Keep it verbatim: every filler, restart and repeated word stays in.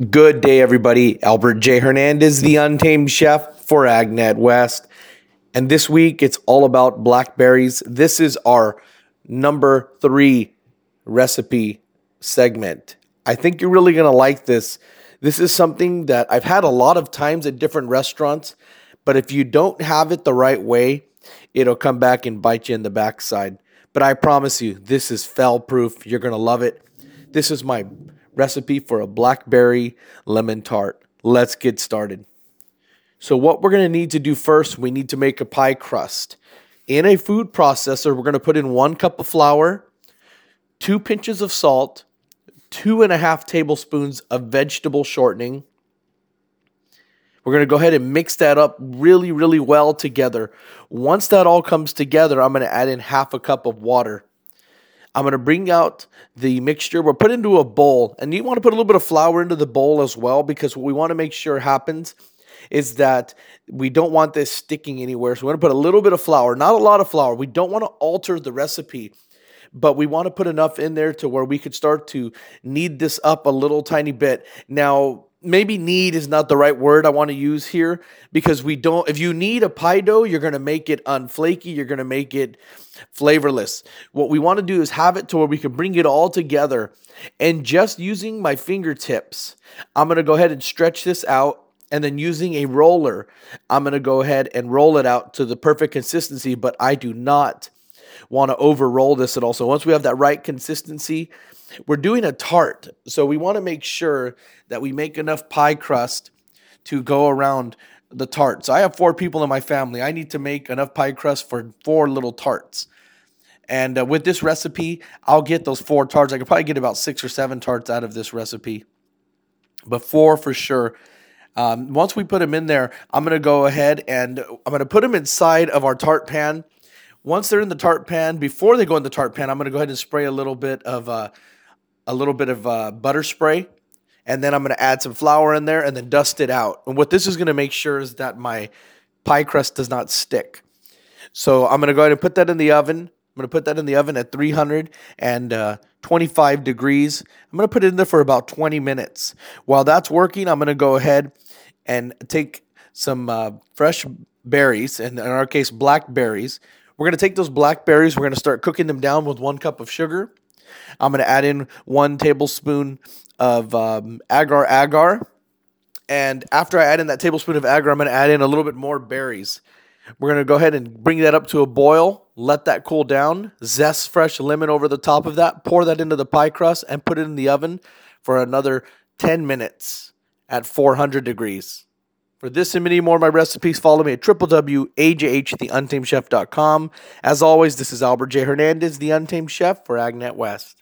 Good day, everybody. Albert J. Hernandez, the Untamed Chef for AgNet West. And this week, it's all about blackberries. This is our number three recipe segment. I think you're really going to like this. This is something that I've had a lot of times at different restaurants, but if you don't have it the right way, it'll come back and bite you in the backside. But I promise you, this is fail-proof. You're going to love it. This is my recipe for a blackberry lemon tart. Let's get started. So what we're going to need to do first, we need to make a pie crust. In a food processor, we're going to put in one cup of flour, two pinches of salt, two and a half tablespoons of vegetable shortening. We're going to go ahead and mix that up really, really well together. Once that all comes together, I'm going to add in half a cup of water. I'm going to bring out the mixture. We'll put it into a bowl. And you want to put a little bit of flour into the bowl as well, because what we want to make sure happens is that we don't want this sticking anywhere. So we're going to put a little bit of flour, not a lot of flour. We don't want to alter the recipe, but we want to put enough in there to where we could start to knead this up a little tiny bit. Now, maybe knead is not the right word I want to use here, because we don't, if you knead a pie dough, you're going to make it unflaky. You're going to make it flavorless. What we want to do is have it to where we can bring it all together, and just using my fingertips, I'm going to go ahead and stretch this out. And then using a roller, I'm going to go ahead and roll it out to the perfect consistency, but I do not want to over roll this at all. So once we have that right consistency, we're doing a tart. So we want to make sure that we make enough pie crust to go around the tart. So I have four people in my family. I need to make enough pie crust for four little tarts. And uh, with this recipe, I'll get those four tarts. I could probably get about six or seven tarts out of this recipe, but four for sure. Um, once we put them in there, I'm going to go ahead and I'm going to put them inside of our tart pan. Once they're in the tart pan, before they go in the tart pan, I'm going to go ahead and spray a little bit of uh, a little bit of uh, butter spray, and then I'm going to add some flour in there and then dust it out. And what this is going to make sure is that my pie crust does not stick. So I'm going to go ahead and put that in the oven. I'm going to put that in the oven at three hundred twenty-five degrees. I'm going to put it in there for about twenty minutes. While that's working, I'm going to go ahead and take some uh, fresh berries, and in our case, blackberries. We're going to take those blackberries. We're going to start cooking them down with one cup of sugar. I'm going to add in one tablespoon of um, agar agar. And after I add in that tablespoon of agar, I'm going to add in a little bit more berries. We're going to go ahead and bring that up to a boil, let that cool down, zest fresh lemon over the top of that, pour that into the pie crust, and put it in the oven for another ten minutes at four hundred degrees. For this and many more of my recipes, follow me at w w w dot a j h the untamed chef dot com. As always, this is Albert J. Hernandez, the Untamed Chef for AgNet West.